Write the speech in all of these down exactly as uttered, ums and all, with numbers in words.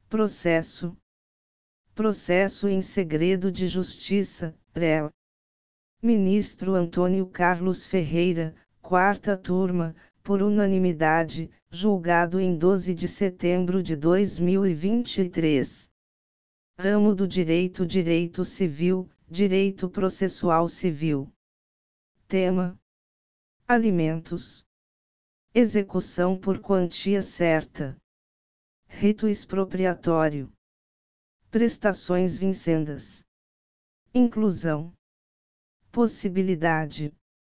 Processo. Processo em segredo de justiça, P R E L. Ministro Antônio Carlos Ferreira, quarta turma, por unanimidade, julgado em doze de setembro de dois mil e vinte e três. Ramo do Direito Direito Civil, Direito Processual Civil. Tema: Alimentos. Execução por quantia certa. Rito expropriatório. Prestações vincendas. Inclusão. Possibilidade.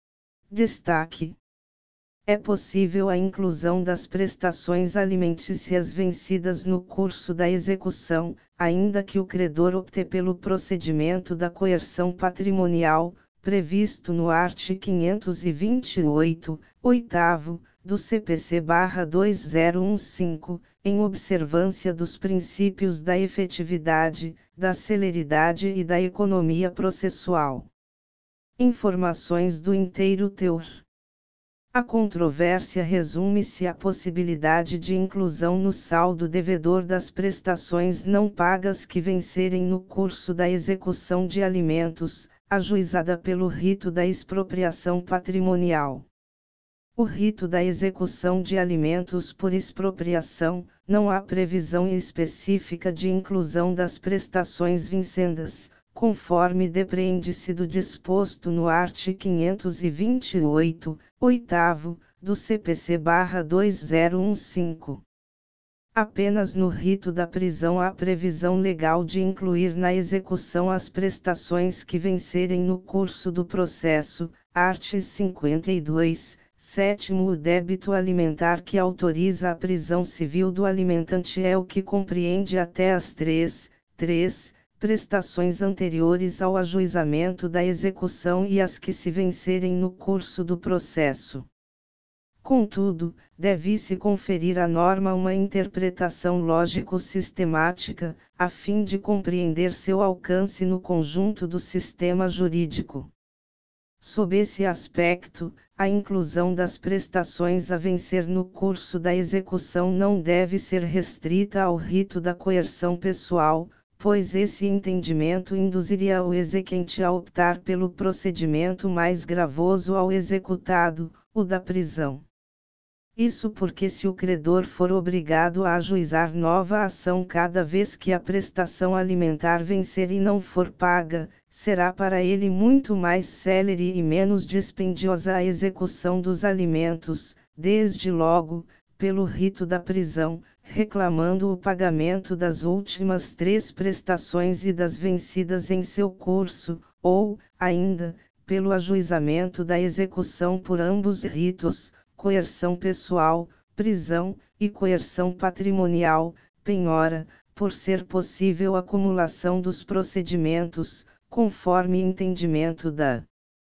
Destaque. É possível a inclusão das prestações alimentícias vencidas no curso da execução, ainda que o credor opte pelo procedimento da coerção patrimonial, previsto no artigo quinhentos e vinte e oito, oitavo, do C P C barra dois mil quinze, em observância dos princípios da efetividade, da celeridade e da economia processual. Informações do inteiro teor. A controvérsia resume-se à possibilidade de inclusão no saldo devedor das prestações não pagas que vencerem no curso da execução de alimentos, ajuizada pelo rito da expropriação patrimonial. O rito da execução de alimentos por expropriação, não há previsão específica de inclusão das prestações vincendas, conforme depreende-se do disposto no artigo quinhentos e vinte e oito, oitavo, do C P C barra dois mil quinze. Apenas no rito da prisão há previsão legal de incluir na execução as prestações que vencerem no curso do processo, artigo cinquenta e dois, sétimo O débito alimentar que autoriza a prisão civil do alimentante é o que compreende até as três, três, prestações anteriores ao ajuizamento da execução e as que se vencerem no curso do processo. Contudo, deve-se conferir à norma uma interpretação lógico-sistemática, a fim de compreender seu alcance no conjunto do sistema jurídico. Sob esse aspecto, a inclusão das prestações a vencer no curso da execução não deve ser restrita ao rito da coerção pessoal, pois esse entendimento induziria o exequente a optar pelo procedimento mais gravoso ao executado, o da prisão. Isso porque se o credor for obrigado a ajuizar nova ação cada vez que a prestação alimentar vencer e não for paga, será para ele muito mais célere e menos dispendiosa a execução dos alimentos, desde logo, pelo rito da prisão, reclamando o pagamento das últimas três prestações e das vencidas em seu curso, ou, ainda, pelo ajuizamento da execução por ambos ritos, coerção pessoal, prisão, e coerção patrimonial, penhora, por ser possível acumulação dos procedimentos, conforme entendimento da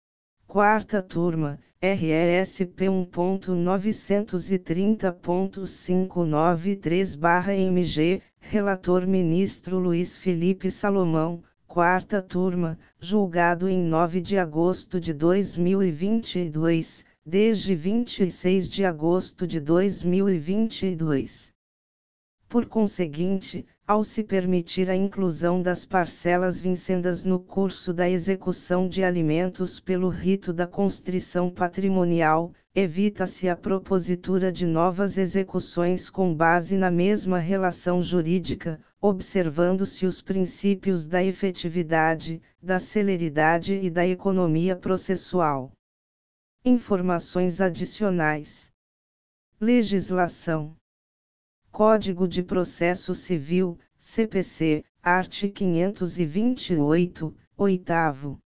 quarta turma, R S P um ponto novecentos e trinta ponto quinhentos e noventa e três barra M G, relator ministro Luiz Felipe Salomão, quarta turma, julgado em nove de agosto de dois mil e vinte e dois, desde vinte e seis de agosto de dois mil e vinte e dois. Por conseguinte, ao se permitir a inclusão das parcelas vincendas no curso da execução de alimentos pelo rito da constrição patrimonial, evita-se a propositura de novas execuções com base na mesma relação jurídica, observando-se os princípios da efetividade, da celeridade e da economia processual. Informações adicionais. Legislação. Código de Processo Civil, C P C, artigo quinhentos e vinte e oito, oitavo.